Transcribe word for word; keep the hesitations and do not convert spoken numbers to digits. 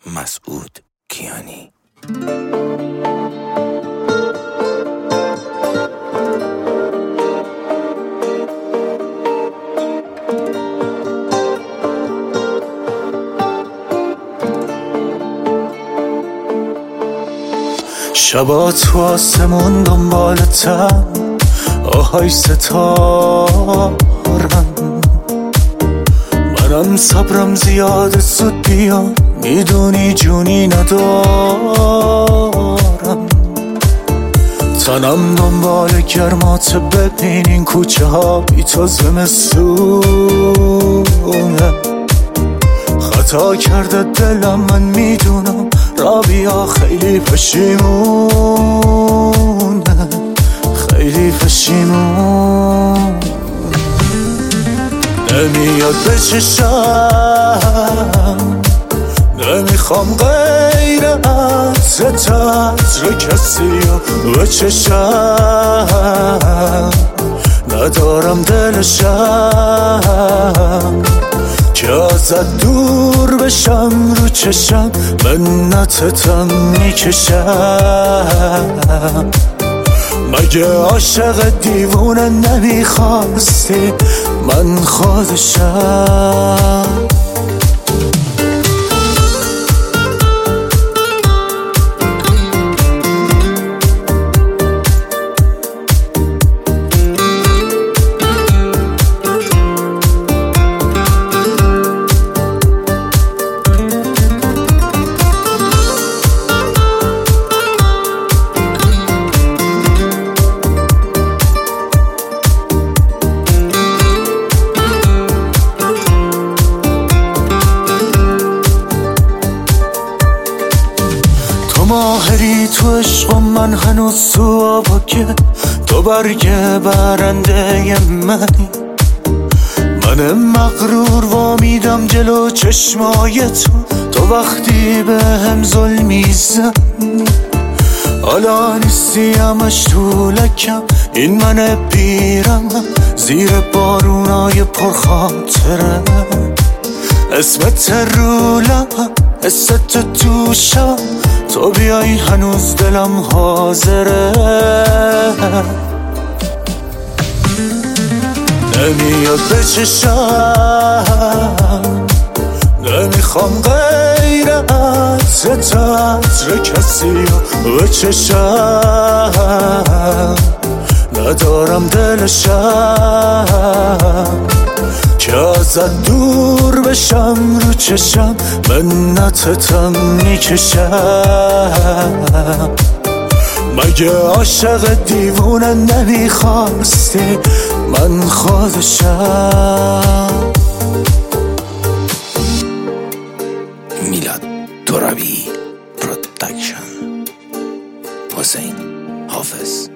مسعود کیانی. شبا تو آسمون دنبالتم، آهای ستارم، منم صبرم زیاده زود بیام، میدونی جونی ندارم. تنم دنبال گرمات، ببینین کوچه ها بی تو زمستونه. خطا کرده دلم، من میدونم، رابیا خیلی پشیمونه، خیلی پشیمون. نمیاد به چشم، نمیخوام غیر از تطر کسی رو به چشم، ندارم دلشم که ازت دور بشم. رو چشم منتتم میکشم، مگه عاشق دیوونه نمیخواستی من خودشم. ماهری تو عشق، من هنوز تو آبا که تو برگ برنده منی. من مغرور وامیدم جلو چشمای تو، تو وقتی به هم ظلم میزنی. حالا نیستی همش تو لکم، این من بیرم زیر بارونای پرخاطره. اسمت رو لبم، حست تو شبم، تو بیایی هنوز دلم حاضره. نمیاد به چشم، نمیخوام غیر از تطر کسی رو به چشم، ندارم دلشم که ازت دور بشم. رو چشم منتتم میکشم، مگه عاشق دیوونه نمیخواستی من خودشم. میلاد ترابی پروداکشن. حسین حافظ.